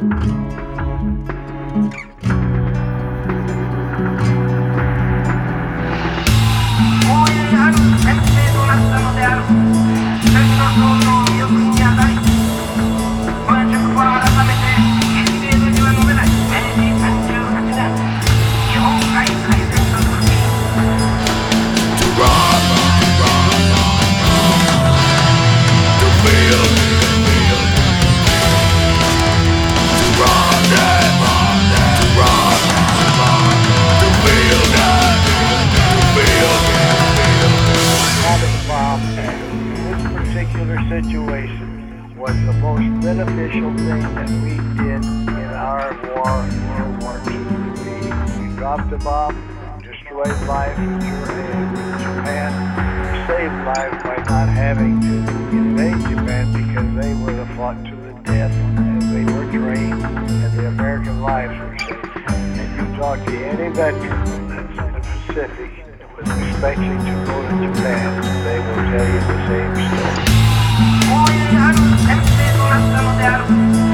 Situation was the most beneficial thing that we did in our war in World War II. We dropped a bomb, destroyed life in Japan, saved lives by not having to invade Japan because they would have fought to the death as they were trained and the American lives were saved. And you talk to any veteran that's in the Pacific that was expecting to go to Japan, they will tell you the same story. 大いにある先生となったのである。